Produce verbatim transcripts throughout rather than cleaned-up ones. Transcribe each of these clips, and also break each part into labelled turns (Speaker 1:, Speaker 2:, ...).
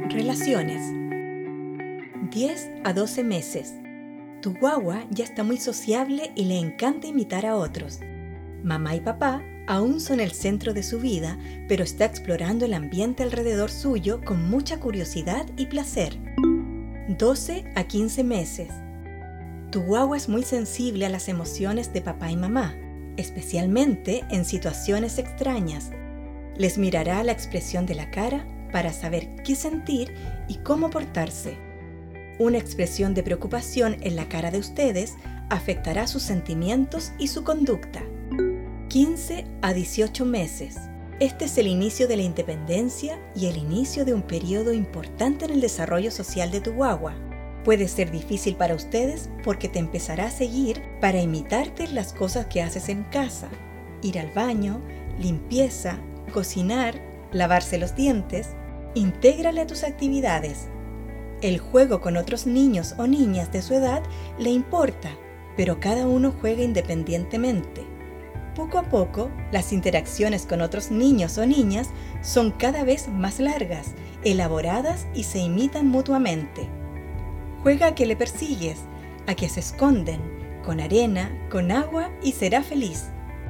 Speaker 1: Relaciones. diez a doce meses. Tu guagua ya está muy sociable y le encanta imitar a otros. Mamá y papá aún son el centro de su vida, pero está explorando el ambiente alrededor suyo con mucha curiosidad y placer. doce a quince meses. Tu guagua es muy sensible a las emociones de papá y mamá, especialmente en situaciones extrañas. Les mirará la expresión de la cara para saber qué sentir y cómo portarse. Una expresión de preocupación en la cara de ustedes afectará sus sentimientos y su conducta. quince a dieciocho meses. Este es el inicio de la independencia y el inicio de un periodo importante en el desarrollo social de tu guagua. Puede ser difícil para ustedes porque te empezará a seguir para imitarte las cosas que haces en casa. Ir al baño, limpieza, cocinar, lavarse los dientes. Intégrale a tus actividades. El juego con otros niños o niñas de su edad le importa, pero cada uno juega independientemente. Poco a poco, las interacciones con otros niños o niñas son cada vez más largas, elaboradas y se imitan mutuamente. Juega a que le persigues, a que se esconden, con arena, con agua y será feliz.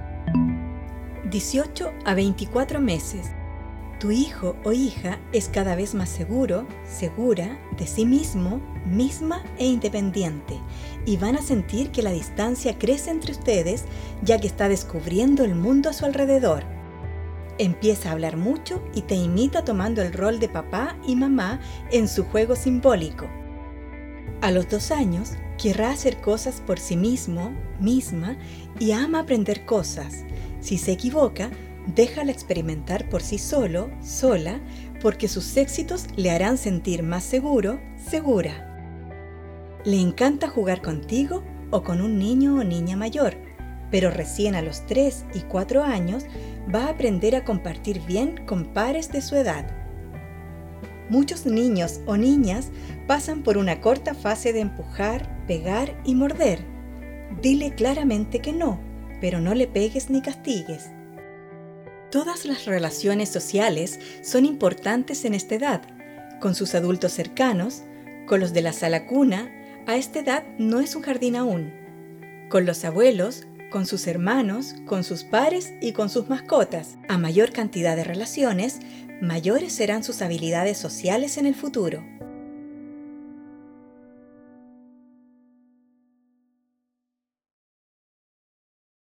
Speaker 1: dieciocho a veinticuatro meses. Tu hijo o hija es cada vez más seguro, segura de sí mismo, misma e independiente, y van a sentir que la distancia crece entre ustedes ya que está descubriendo el mundo a su alrededor. Empieza a hablar mucho y te imita tomando el rol de papá y mamá en su juego simbólico. A los dos años, querrá hacer cosas por sí mismo, misma, y ama aprender cosas. Si se equivoca, déjala experimentar por sí solo, sola, porque sus éxitos le harán sentir más seguro, segura. Le encanta jugar contigo o con un niño o niña mayor, pero recién a los tres y cuatro años va a aprender a compartir bien con pares de su edad. Muchos niños o niñas pasan por una corta fase de empujar, pegar y morder. Dile claramente que no, pero no le pegues ni castigues. Todas las relaciones sociales son importantes en esta edad, con sus adultos cercanos, con los de la sala cuna, a esta edad no es un jardín aún, con los abuelos, con sus hermanos, con sus pares y con sus mascotas. A mayor cantidad de relaciones, mayores serán sus habilidades sociales en el futuro.